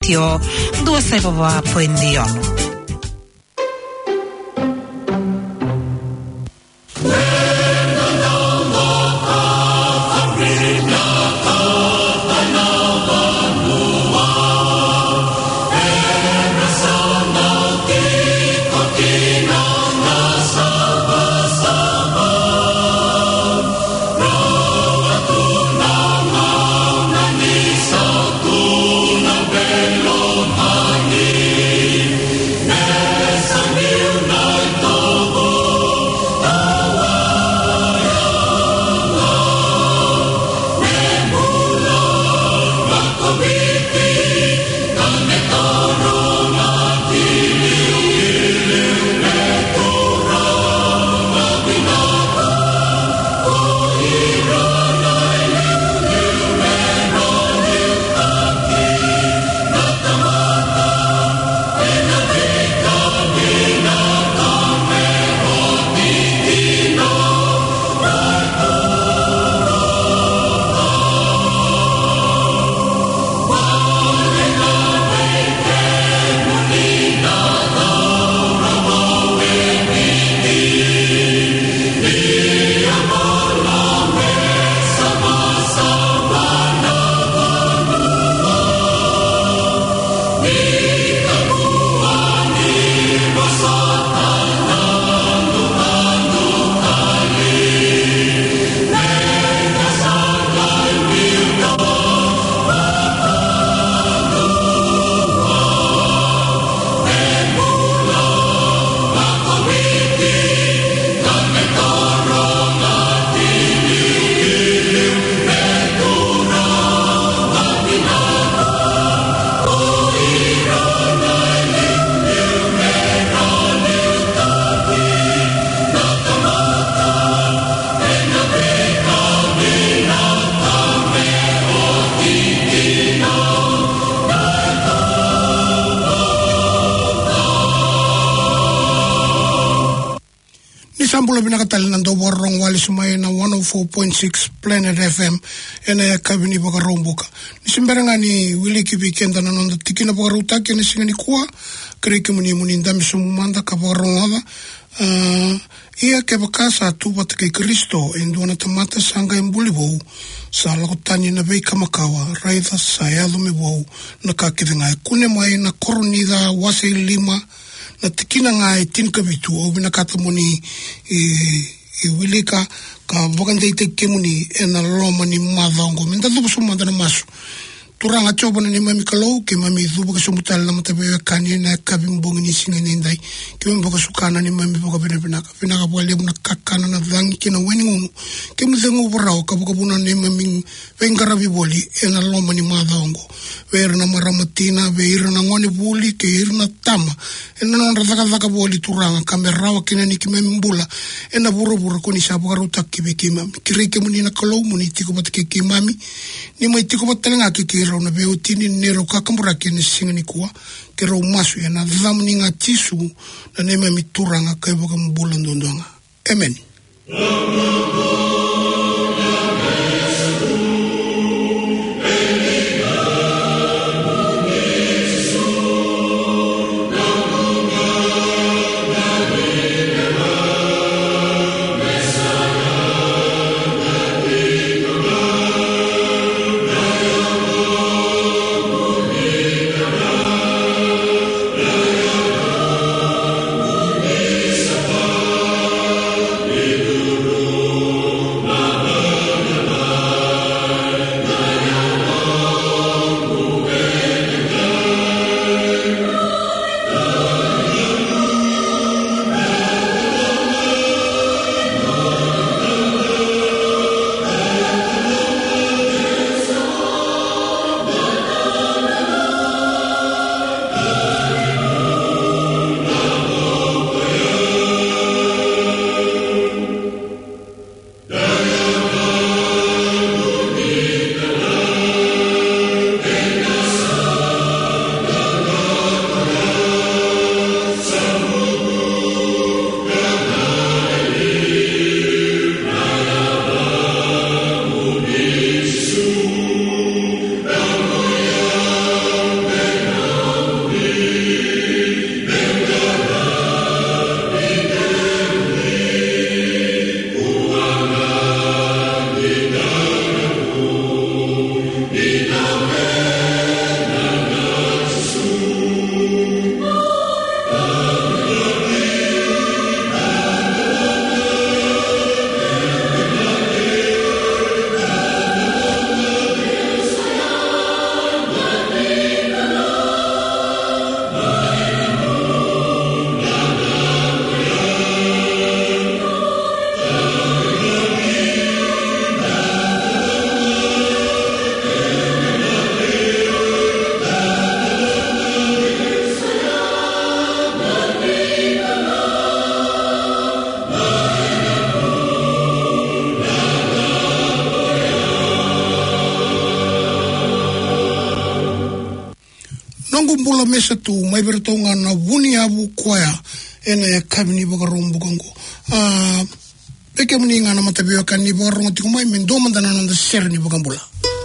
Radio 271. Sambulo binakatal nando warong wali sumay na 104.6 Planet FM ena kabini bagaromboka. Nisimbera nga ni Willie Kibikenda na nanda tikina bagaruta kene singani kuwa kreke muni ndami sumumanda ka bagarongada ia ke bakasa tu batke Kristo indona tamata sanga imbulibo sa lakotani na bei kamakawa raitha sayalo mebo na kakidenga kune mai na koronida wase lima na tikina nga tinka bitu o binakata muni Wilika ka bakandai te muni ena loma ni madongo minta tu sumanda na masu turanga choba ni mami kalau ke mami zuba ka sumutal na matabe kani na kabimbong ni singani ndai ke mbo ka sukana ni mami boka pinaka bwale na kakana na dangi kina weni ngu ke mzengu borao ka boka buna ni mami vengara biboli ena loma ni madongo ver na maramatina ver na ngoni buli ke ir na tama ena na zaka boli turanga kamerawa kina ni kimemi mbula ena buru ko ni sabu garuta kibikima kireke muni na kalau muni tiko batke kimami ni mai tiko batanga ke na beutini nero kakambura kene singani kuwa ke rau masu ya na dhamni nga tisu na nema mituranga kaiboka mbula ndondonga. Amen. Lord. nangumbula mesa tu mai bertonga na wuni abu kwaya ene kabini bagarombu kango peke muni ngana matabio kan ni bagarong tikumai mendo mandana nanda ser ni bagambula.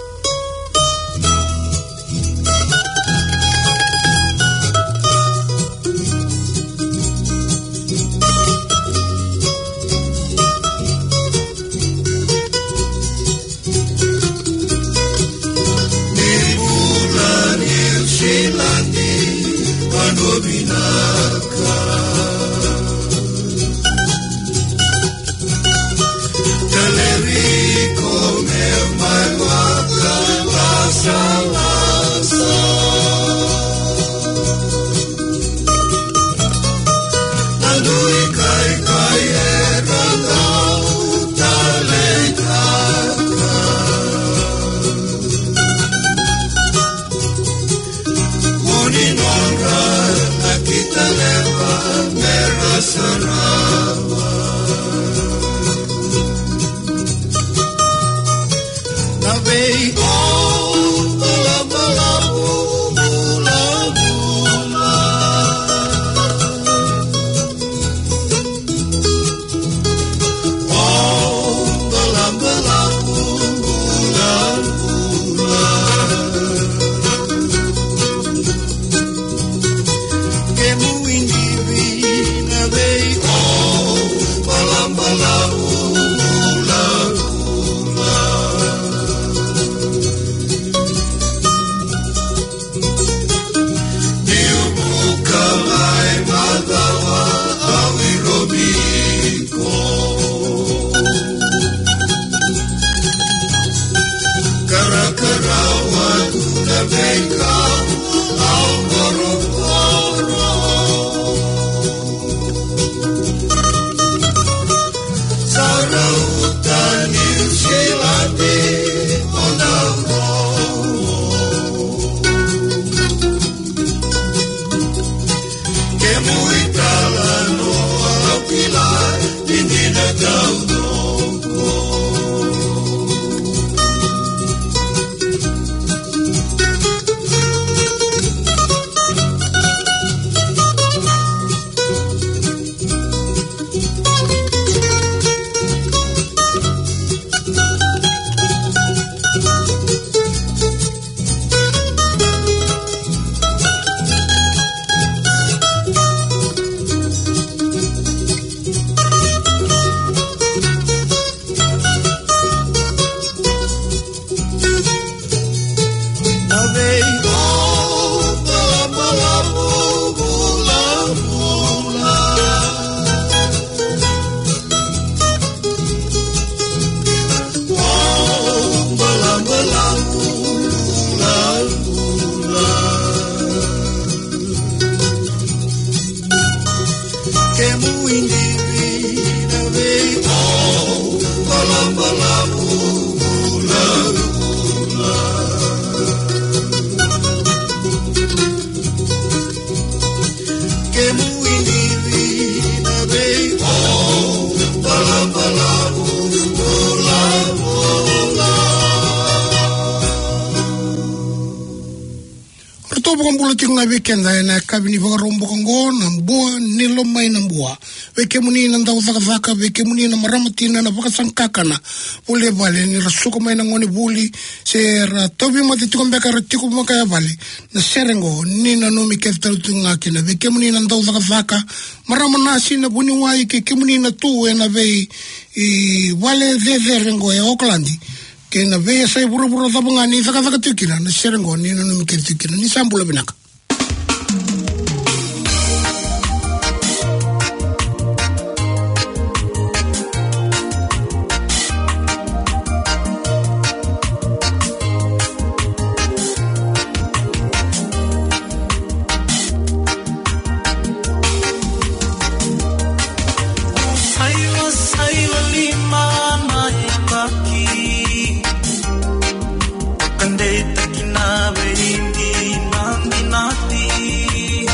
Weekend na kabini bagarombo kango na mbua nilo mai na mbua weke muni na ndau zaka weke muni na maramatina na bakasankakana ule vale ni rasuko mai na ngoni buli se ra tobi mati tukombeka ratiko makaya vale na serengo ni na nomi keftalu tungaki na weke muni na ndau zaka maramanasi na buni wai ke muni na tu na vei vale zerengo e Oklandi ke na vei sai buru tabunga ni zaka tukina na serengo ni na nomi keftukina ni sambula binaka. Kandeta kinabe hindi nandi nati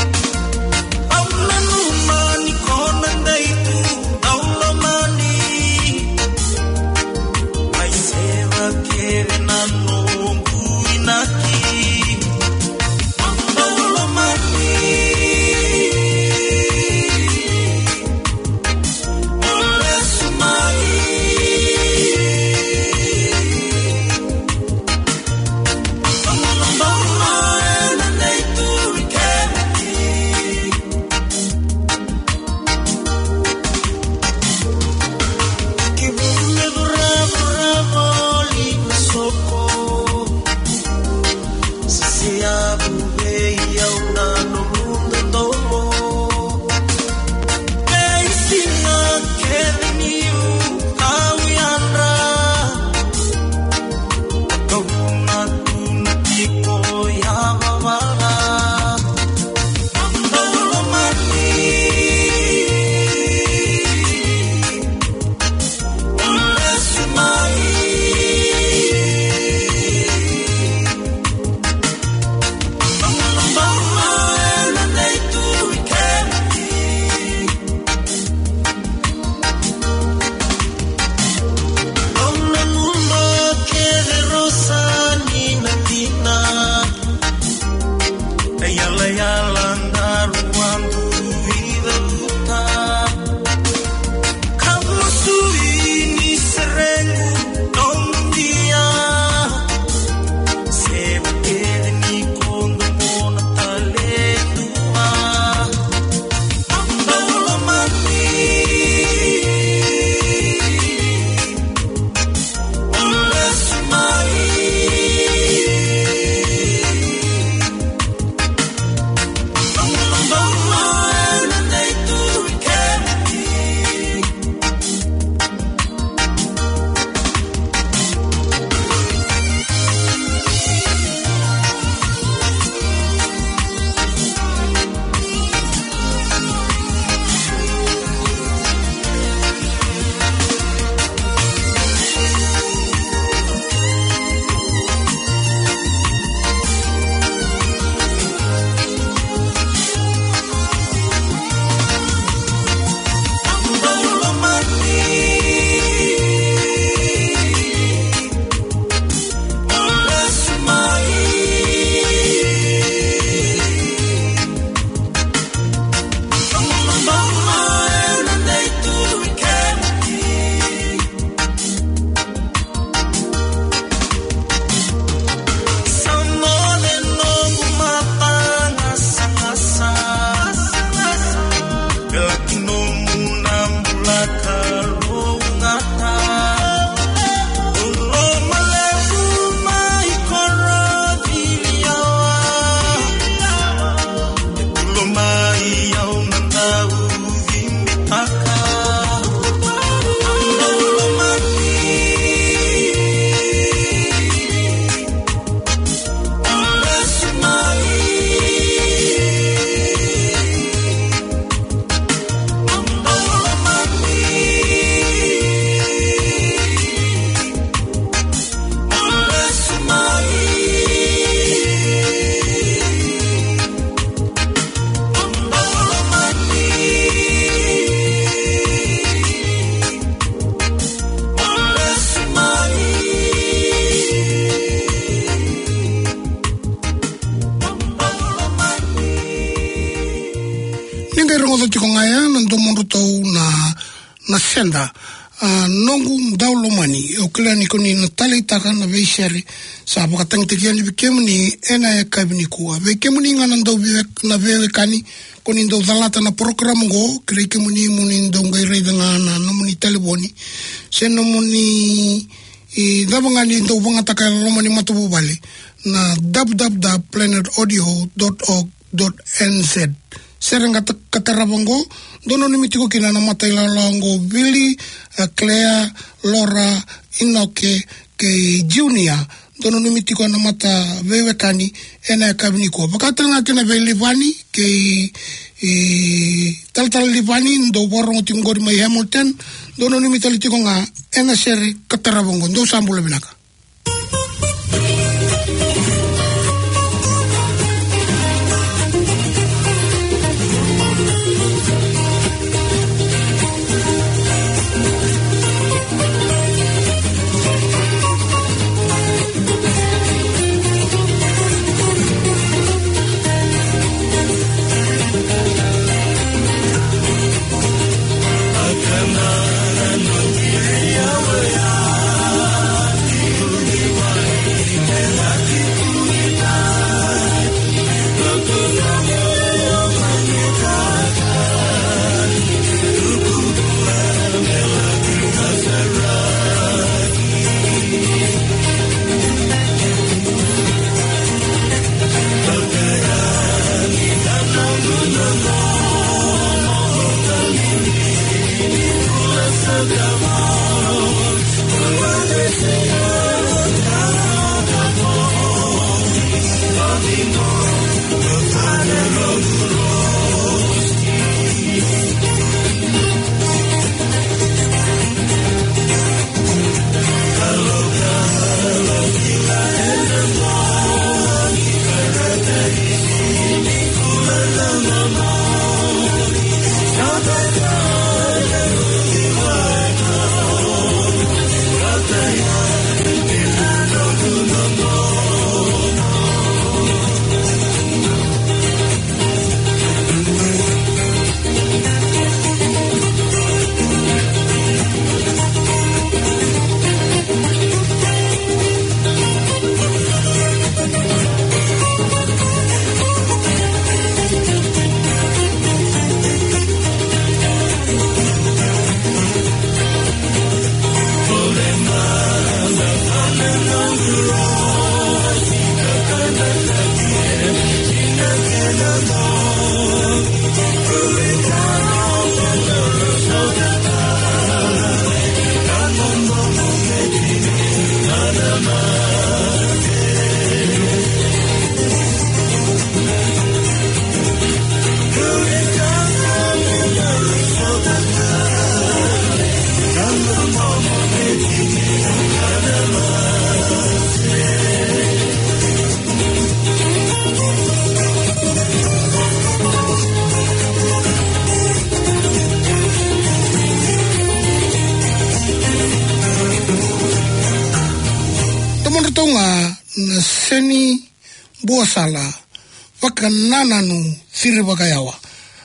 rongo do tiko ngaya nando mondo tau na senda nongu daulo mani o kila ni koni na tali taka na veisere sa pakatang tikiani bikemuni ena e kabini kuwa bikemuni nga nando na vewe kani koni ndo dalata na program go kire kemuni muni ndo ngai reida nga na muni teleboni seno muni dabangani ndo bangataka lomani matubu bali na www.planetaudio.org.nz Serenga Katarabongo, dono nimitiko kina na matailalongo Billy, Claire, Laura, Inoke, ke Junior, dono nimitiko na mata vewekani, ena kabiniko. Bakata nga kina velivani, ke tal livani, ndo warong tingori mai Hamilton, dono nimitalitiko nga, ena sere Katarabongo, ndo sambula binaka. Seni buasala wakanananu siri wakayawa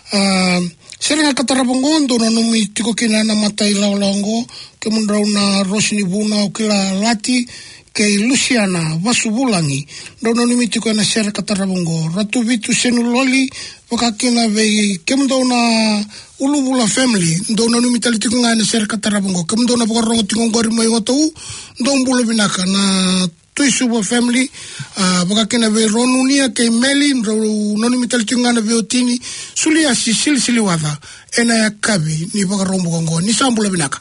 Serenga Katarabongo ndo numi tiko kina na matai laulongo ke mundrau na Rosini Buna o kila lati ke Luciana Wasubulangi ndo numi tiko na Serenga Katarabongo Ratu Vitu Senuloli wakakina vei ke mundrau na Ulubula family ndo numi talitiko nga na Serenga Katarabongo ke mundrau na pakarongo tiko ngori mai watou ndo mbula binaka na Tuisubo family wakakina ve ronunia ke meli noni mitalichungana ve otini sulia sili wava ena ya kabi ni wakarombo kongo ni sambula binaka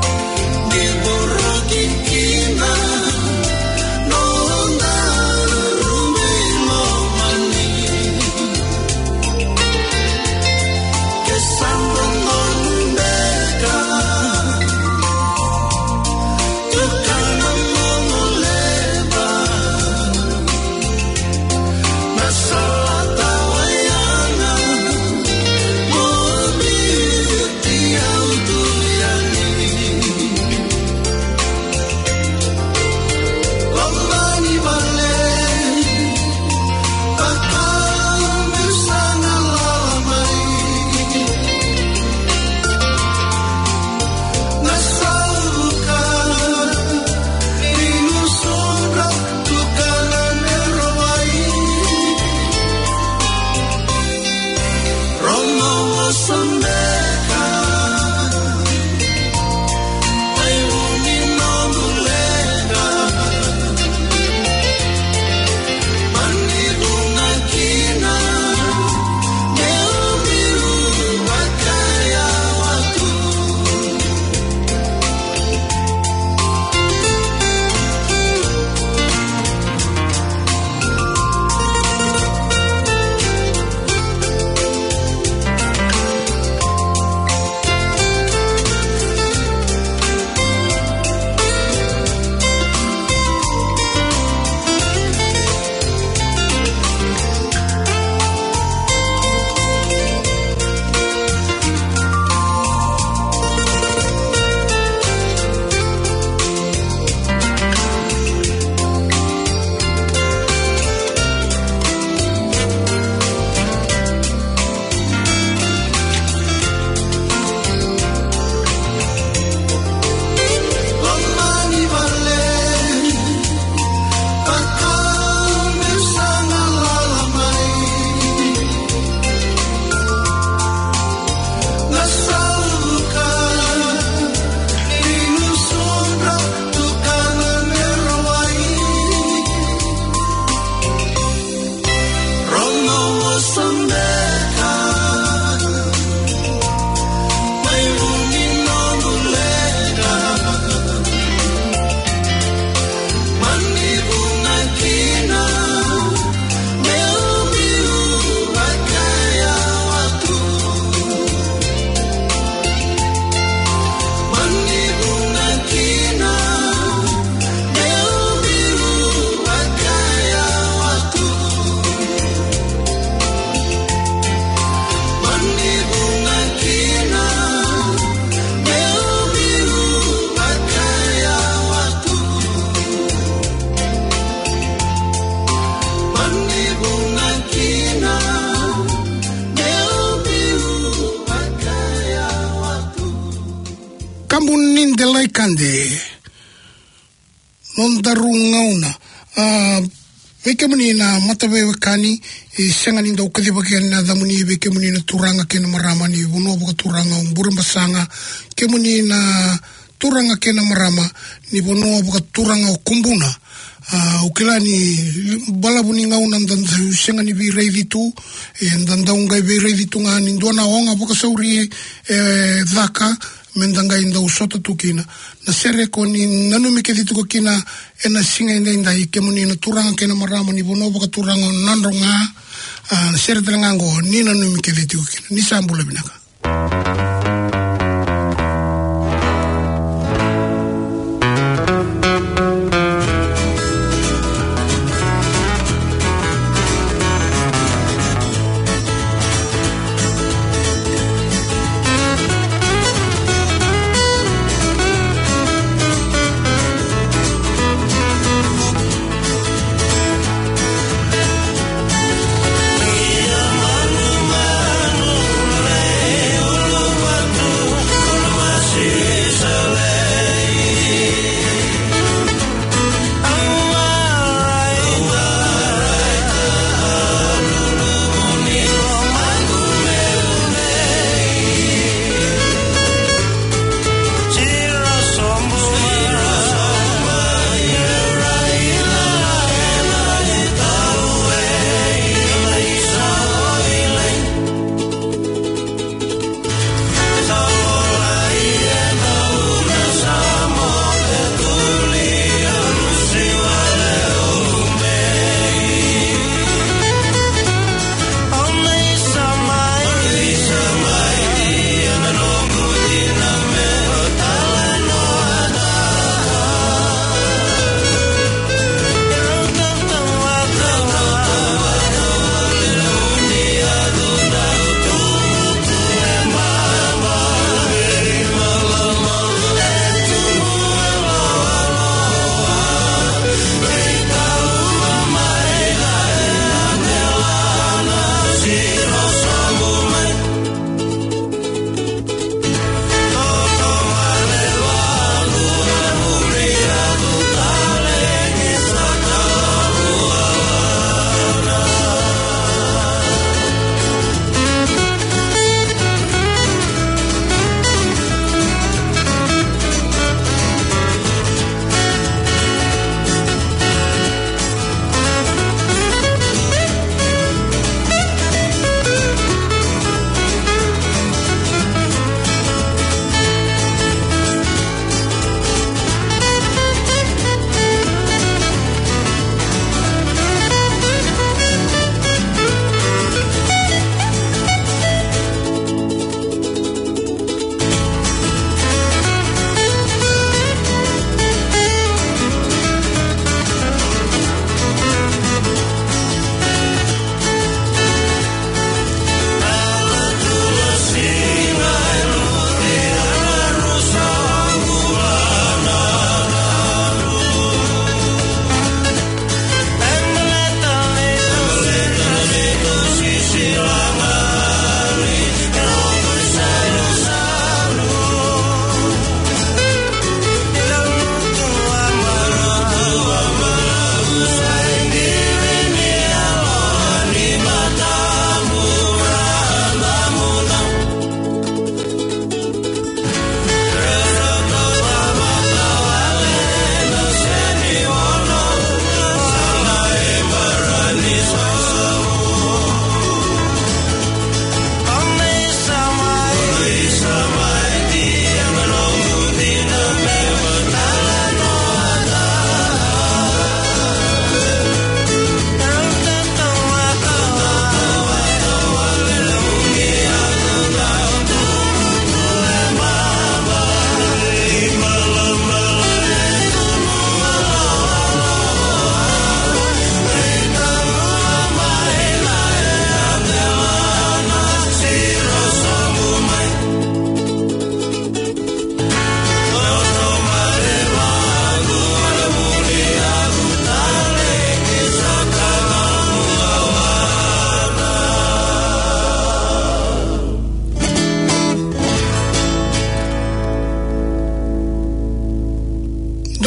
Borrokin kina, no kambunin de laikande non darungauna veke muni na matawe kani senga ninda ukadiba ke na damuni veke muni na turanga ke na marama ni uno boka turanga umbura basanga ke muni na turanga ke na marama ni bono boka turanga kumbuna ukilani balabuni ngauna ndanda senga ni vi reidi tu ndanda ungai vi reidi tu ngani ndona onga boka sauri dhaka mendanga inda usota tukina na sere koni nanu mike ditu ko kina ena singa inda ke muni na turanga ke na marama ni bono boka turanga nandronga sere telangango ni nanu mike ditu ko kina ni sambula binaka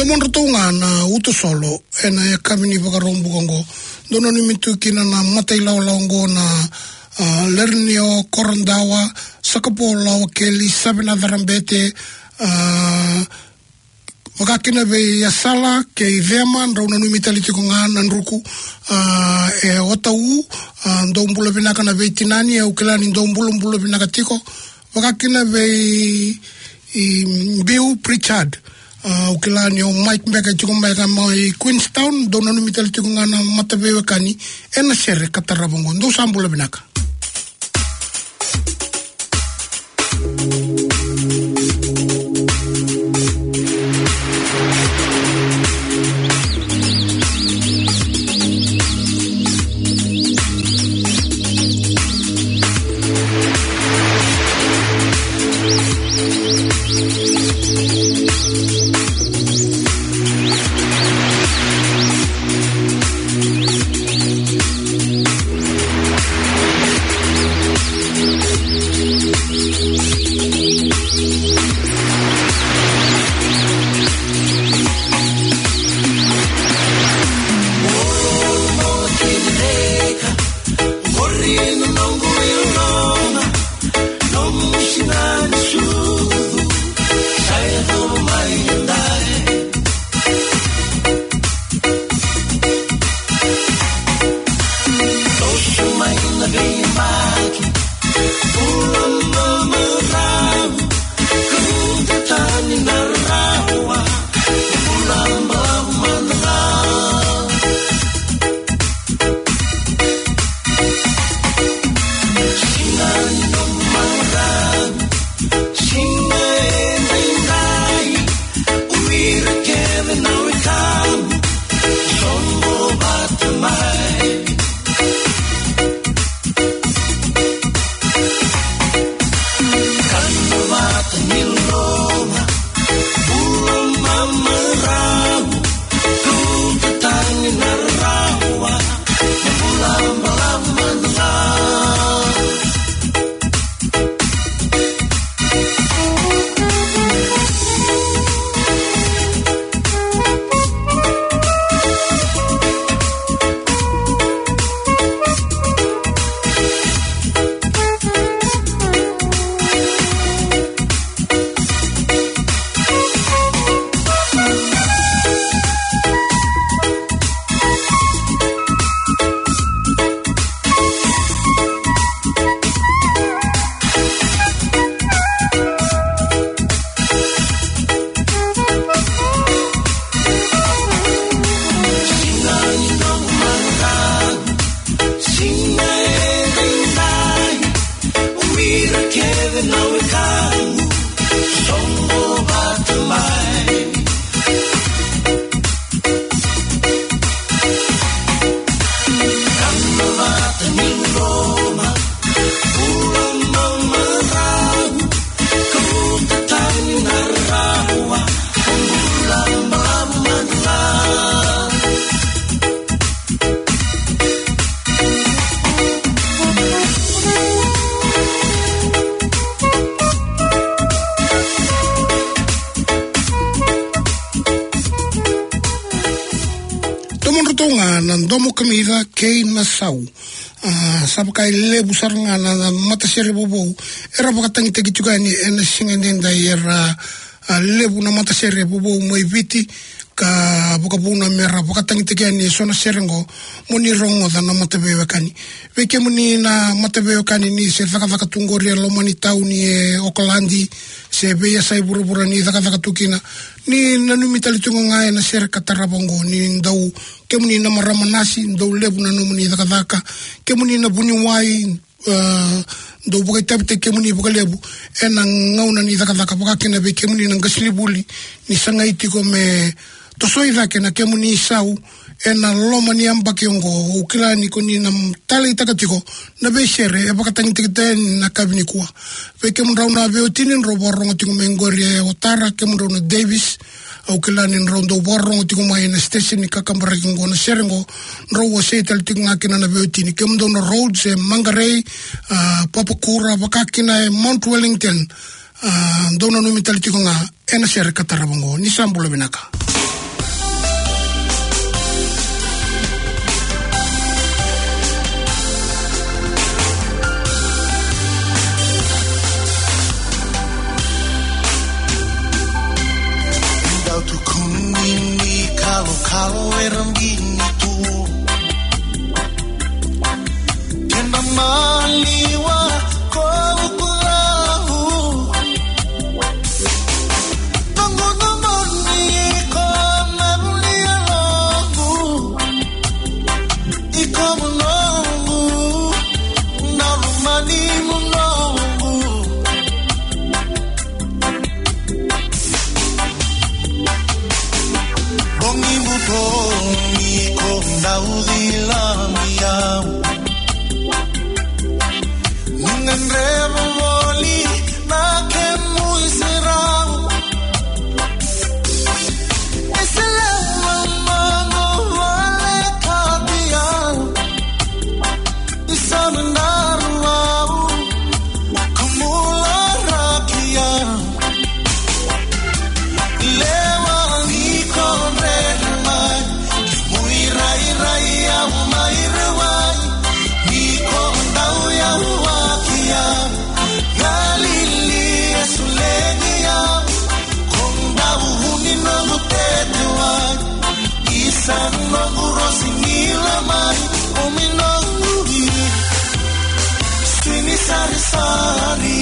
Domon rotonga na uto solo ena ya kamini vakarombu kongo dono ni mitu kina na matai lau laungo na Lernio Korondawa Sakapo lau keli sabina dharambete wakakina ve yasala ke vema rauna nui mitaliti ko nga nanruku e otau ndombula binaka na ve tinani e ukilani ndombula binaka tiko wakakina ve Bill Pritchard ukilani o Mike Mbeka tiko mbeka mai Queenstown dona nui mitaliti ko nga na matabewe kani ena sere katarabongo ndo sambula binaka Domo kamira kei nasau sabakai lebu saranga na mata sere bobo era bakatangi teki juga ni ena singendenda era lebu na mata sere bobo moi viti ka bukabuna mera bakatangi teki ni sona serengo muni rongo na mata bewekani weke muni na mata bewekani ni se faka tungori lo mani tauni e Okolandi se beya sai burubura ni faka tukina ni nanu mitali tungo ngai na sere katarabongo ni ndau kemuni na marama nasi ndau lebu na numuni dhaka kemuni na buni wai ndau bukai tabite kemuni buka lebu ena ngauna ni dhaka buka kena be kemuni na ngasili buli ni sangaiti ko me tosoi dhake na kemuni sau ena loma ni amba kiongo ukilani ko ni na tali takatiko na be shere e baka tangi tikite na kabini kuwa be kemun rauna be otinin robo rongo tingo mengori otara kemun rauna Davis au kilani rondo borrongo tingo mai na station ni kakambara kingo na serengo rowo setal tingo ngakina na be otini kemun dono roads e Mangarei Papakura bakakina e Mount Wellington dono numitali tingo nga ena shere katarabongo ni sambulo binaka alo erambini tu kenda maliwa ko kulahu nongo namoni ko nabulia longu iko munongu narumani munongu bongi mutongi ko naudila miau nungenremo voli na que muy serão esse lama vale cadia e samandarau como la raquia leva ni correr mai muy rai au mai rai ni condau ya galili sulegia condau huni no mutetua isan no rosinila mai omino ubi swini sari sari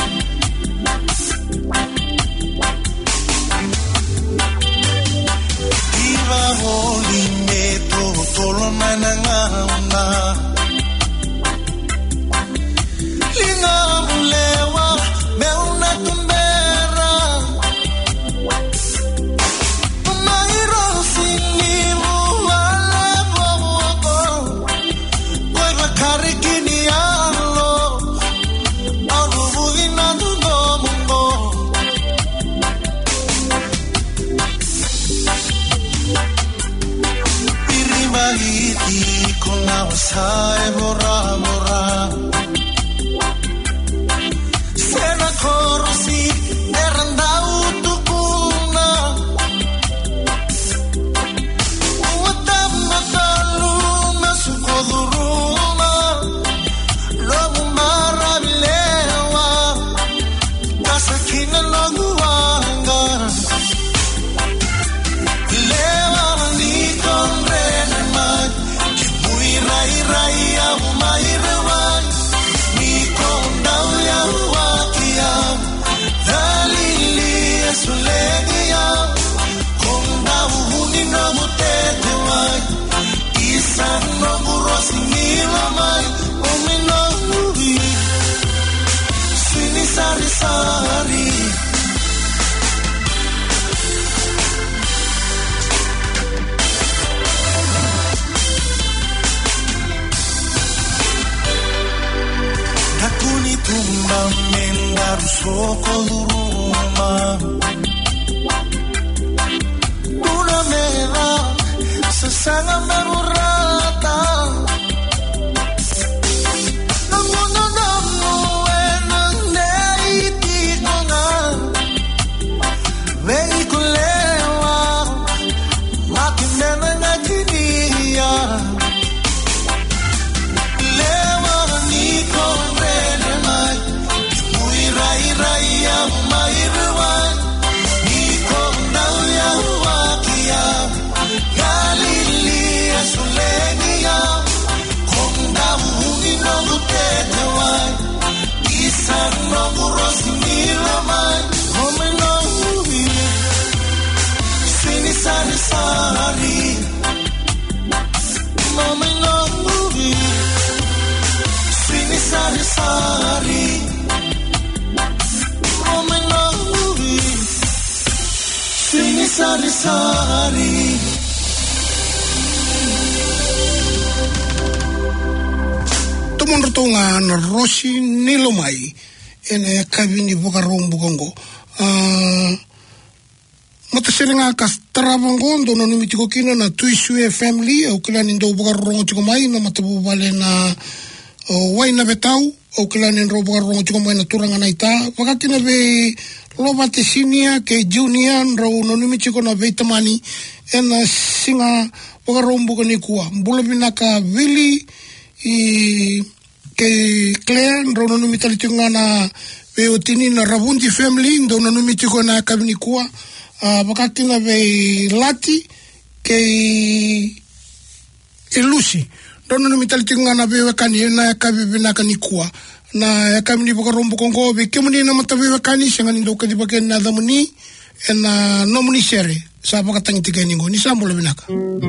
diva holi meto tolo mananga linga mulewa meuna tumbera mairo sinimu wale bobo kwa karikini alo arubudina dundo mungo pirimagiti con la wasai borra borra Sena corsi erandau tukuna Uwadama taluna sukoduruma Logu marabilewa Kasakina logu wanga Lewa ni konrene man Muy rai rai au mai rewan Ni kondau ya dalili sulegia condau huni no mutete mai isan no burosinila mai omino ubi swini sari sari Nakuni tumba mengar soko duruma Una mera sesanga merurata Namu eneiti kona Veikulewa Makimena ngajinia Lewa niko Sari sari Tomonrotonga na Rosi Nilomai ene kabini vokarombo kongo mataserenga kastravangondo no nimitiko kina na tuisue family au kila ndo vokarongo chiko mai na matabu vale na waina betau au kila ndo vokarongo chiko mai na turanga na ita vakakina ve Robert Senior ke Junior ro no nimitiko na veitamani ena singa vokarombo kani kuwa mbulabina ka Willy ke Claire ro no nimitalitiko na veotini na Rabundi family ndo no nimitiko na kabini kuwa vakakina ve Lati kei ilusi dono ni mitali tingana bewe kani na kabibina kani kuwa na kami ni bakarombo kongo be kemuni na matabewe kani sengani ndo kadi baken na damuni na nomuni sere sa bakatangi tigani ngo ni sambo binaka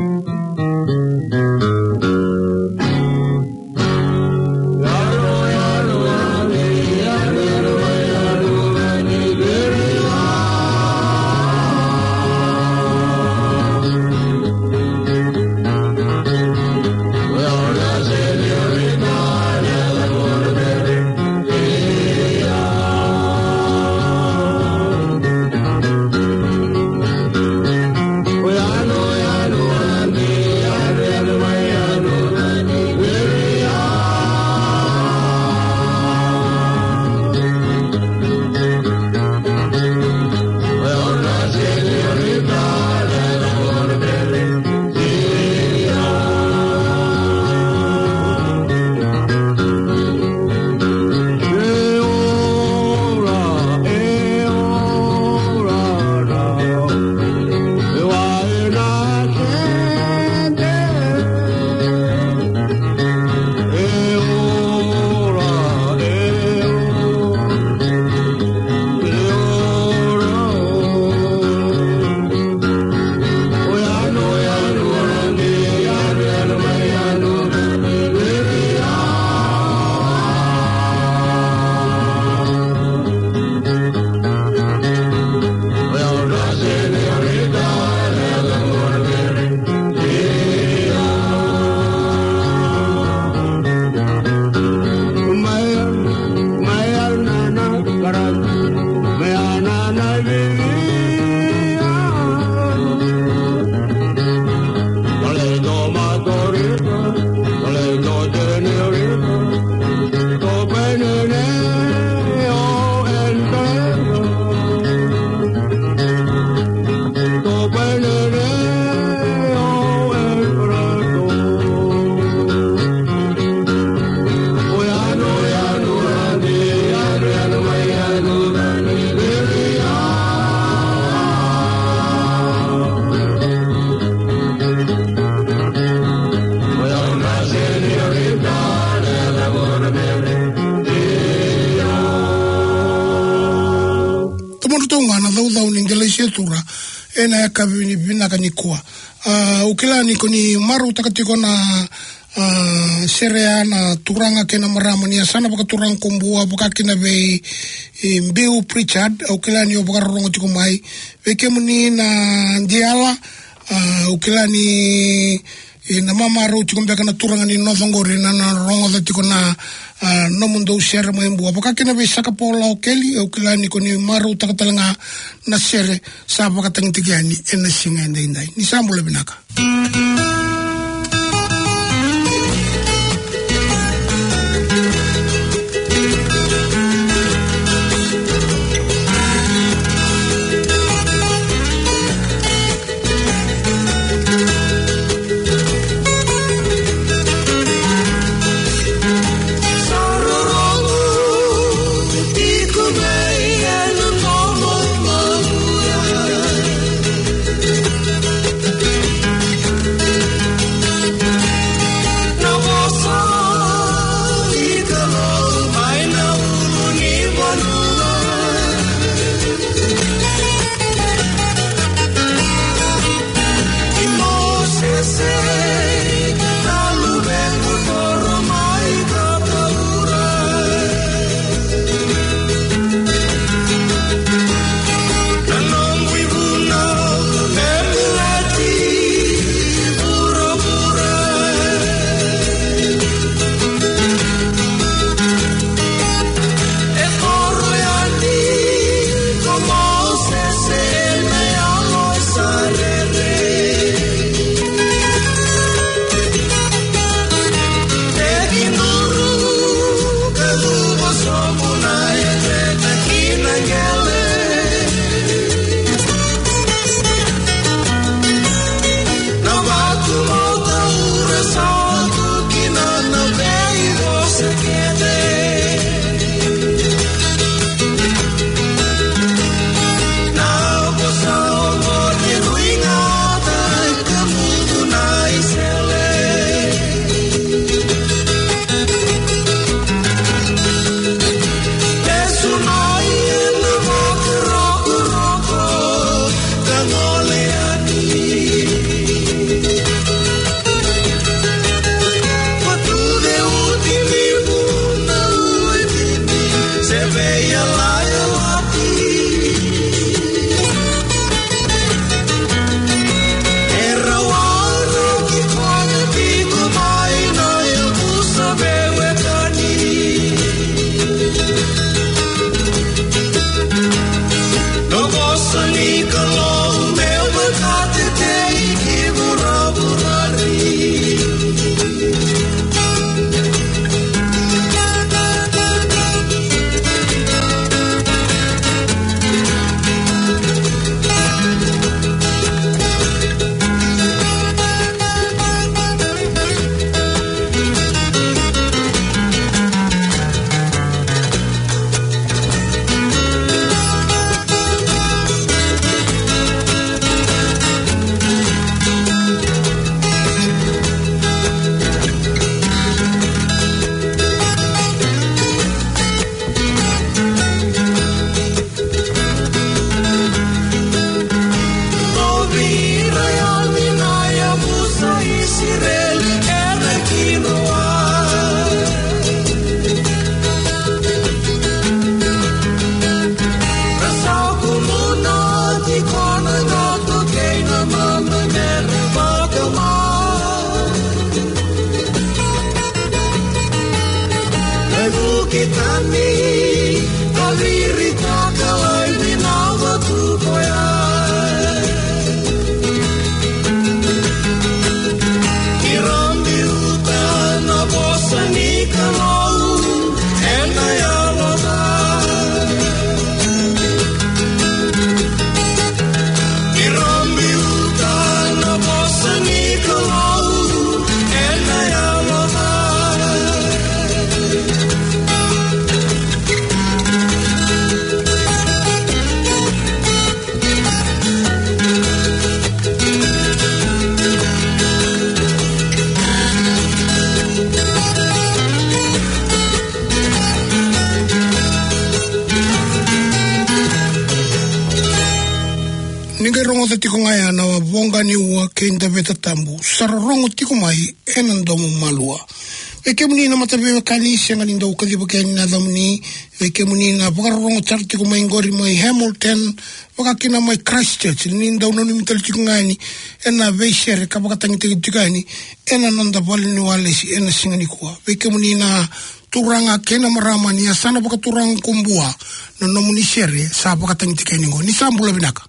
tura ena kabini bina kanikua ukila niko ni maru takatiko na serea na turanga kena maramani sana baka turang kumbua baka kena be mbeu Pritchard ukila ni baka rongo tiko mai beke muni na diala ukila ni na mama ro tiko mbeka na turanga ni novangore na rongo tiko na no mundo share mai mbua baka kena be saka pola ukeli ukila ni ko ni maru takatalanga na sere sa baka tangitigani ena singa ndai ni sambula binaka Ninga rongo te tiko ngai ana wa vonga ni ua ke inda veta tambu. Sara rongo tiko mai e nandomu malua. Weke muni na matapewe kani sianga ninda ukadipa ke ni nadhamuni. Weke muni na wakarongo tar tiko mai ngori mai Hamilton. Wakakina mai Christchurch. Ninda unoni mitali tiko ngai ni. Ena veishere kapakatangi tiko ngai ni. Ena nanda wale ni walesi. Ena singa ni kua. Weke muni na turanga kena marama ni asana waka turanga kumbua. Na nomuni shere sa wakatangi tiko ngai ni. Ni sambula binaka.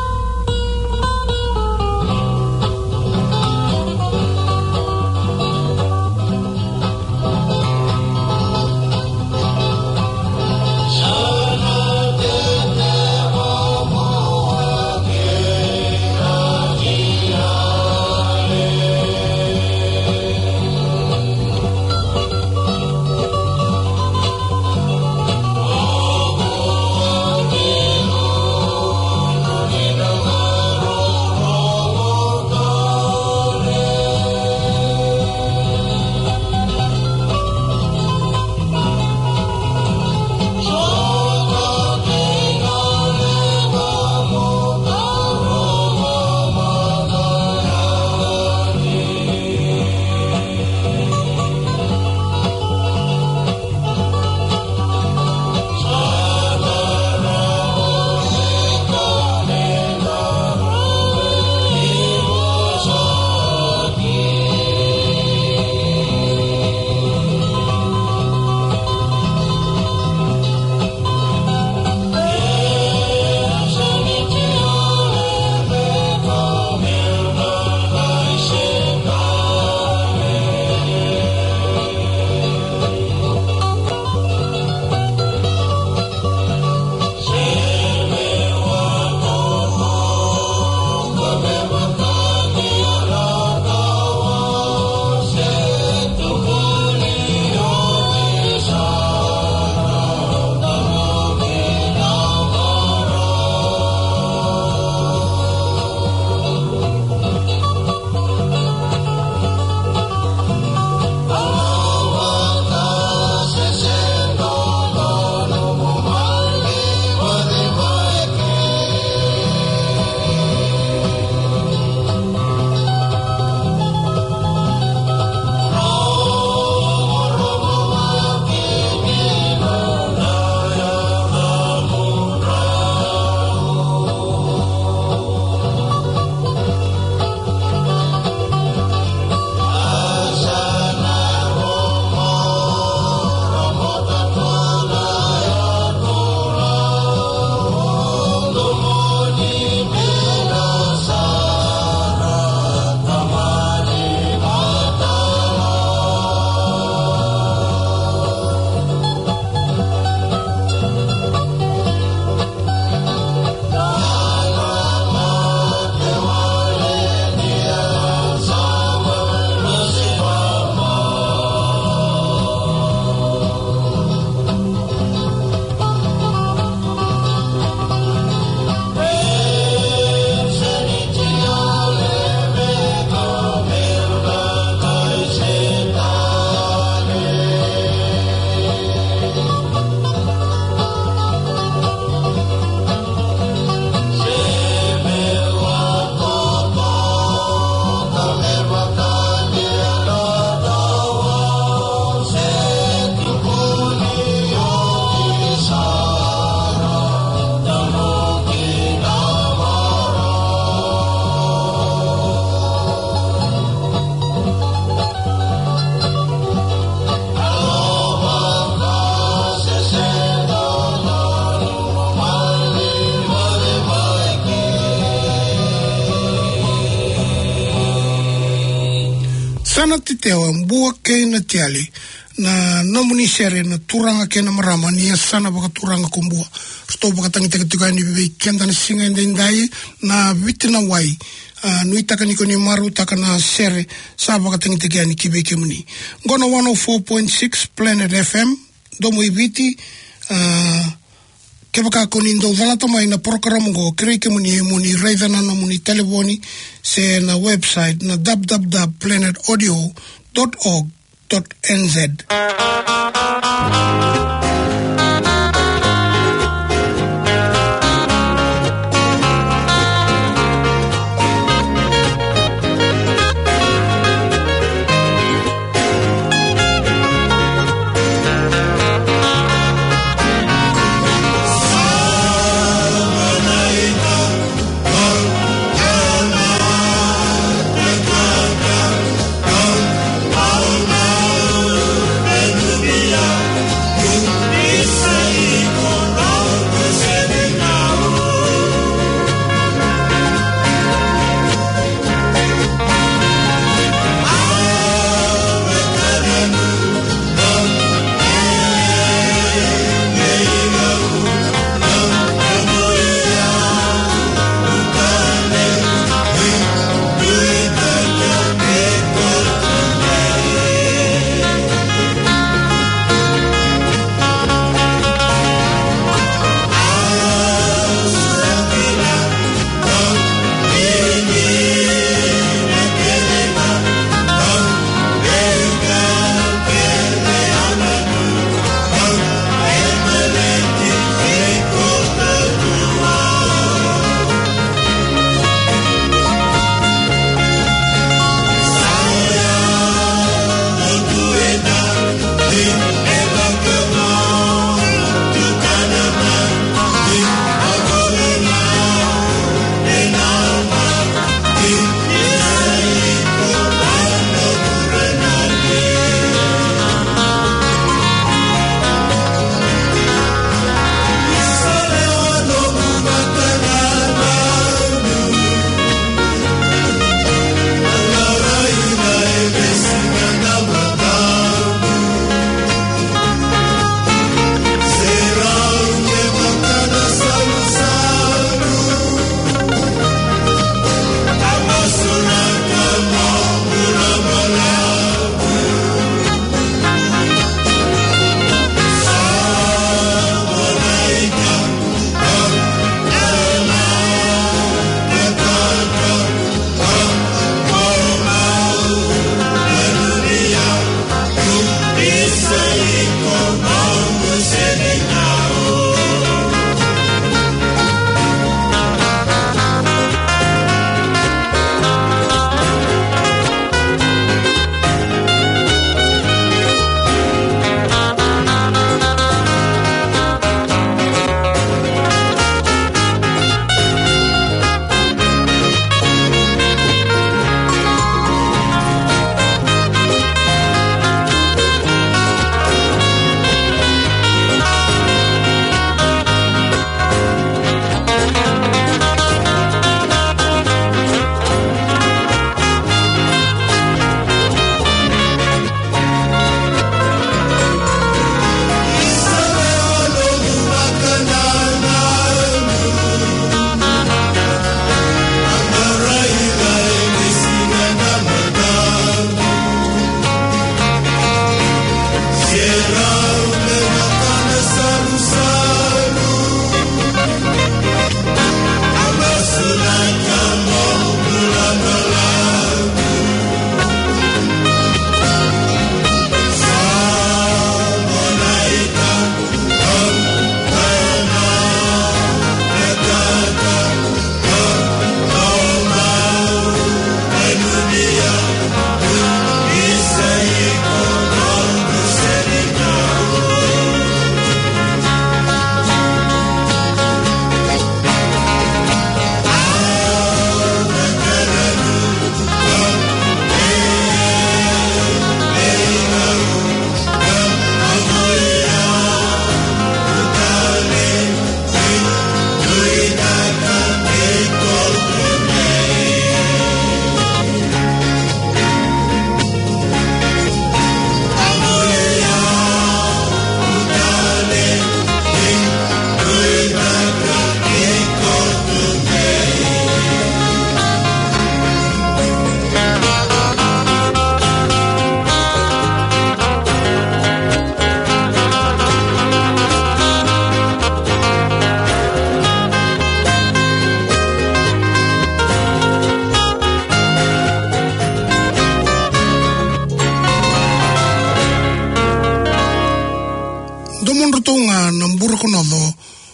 Sana titewa mbua ke na tiali na nomuni sere na turanga ke na marama ni sana baka turanga kumbua sto baka tangita ketika ni bibi kenda na singa ndai na vitina wai nui taka niko ni maru taka na sere sa baka tangita ni kibe kemuni ngono 104.6 Planet FM domo ibiti ke baka konindo valata mai na programa go kere kemuni muni raidana na muni telefoni se na website na www.planetaudio.org.nz.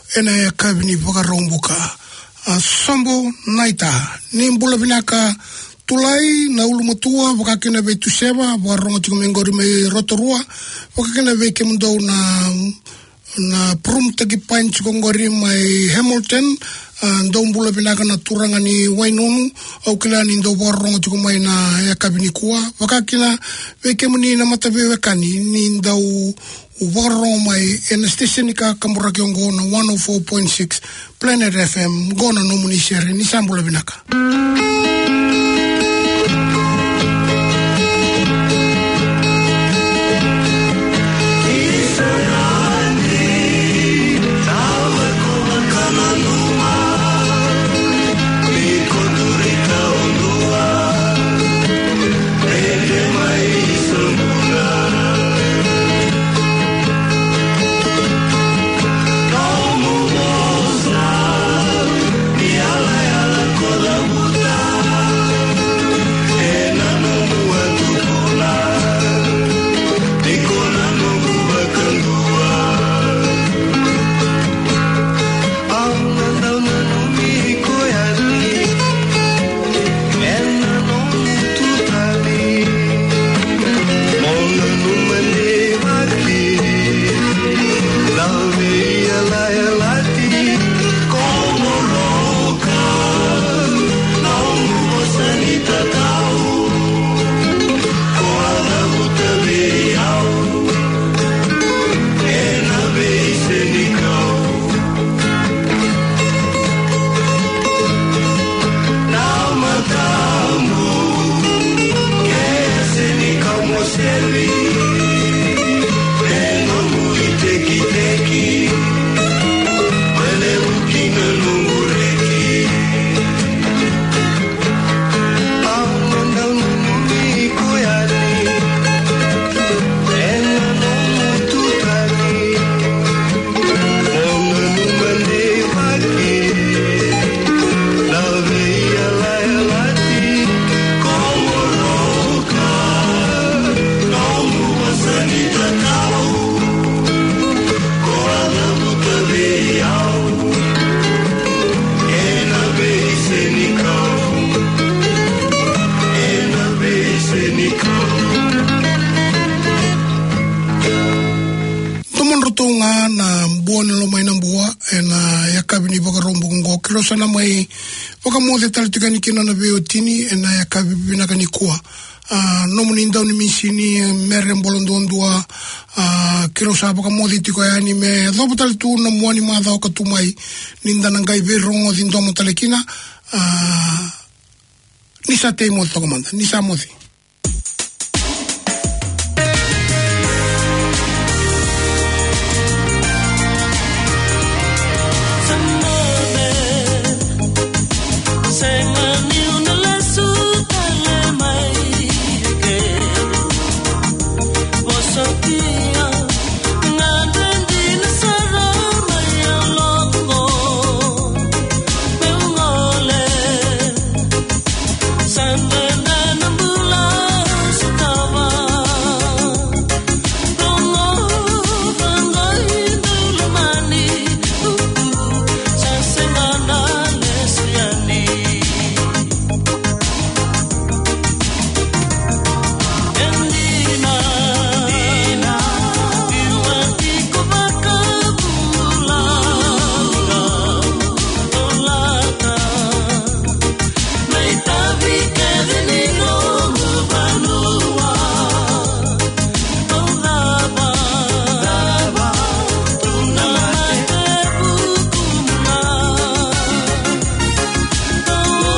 ena ya kabini vakaromboka sambo naita ni mbula vinaka tulai na ulumatua vakakina ve tuseva vakaronga tikumengori me rotorua vakakina ve kemundau na prum tagi panch kongori mai Hamilton ndo mbula vinaka na turanga ni Wainonu au kila ni ndo vakaronga tikumai na ya kabini kuwa vakakina ve kemuni na matavewe kani ni ndau uvakarong mai ena station ka Kambura Kiongo na 104.6 Planet FM gona nomuni shere ni sambula binaka. Sana mai waka mote talitika ni kina na veo tini ena ya kabibina kanikua nomuni ndau ni misini mere mbolondondua kiro sa waka mote tiko ya ni me lopo talitu na mwani madha waka tumai ninda nangai verongo zindomo talikina nisa tei mote tokomanda nisa mote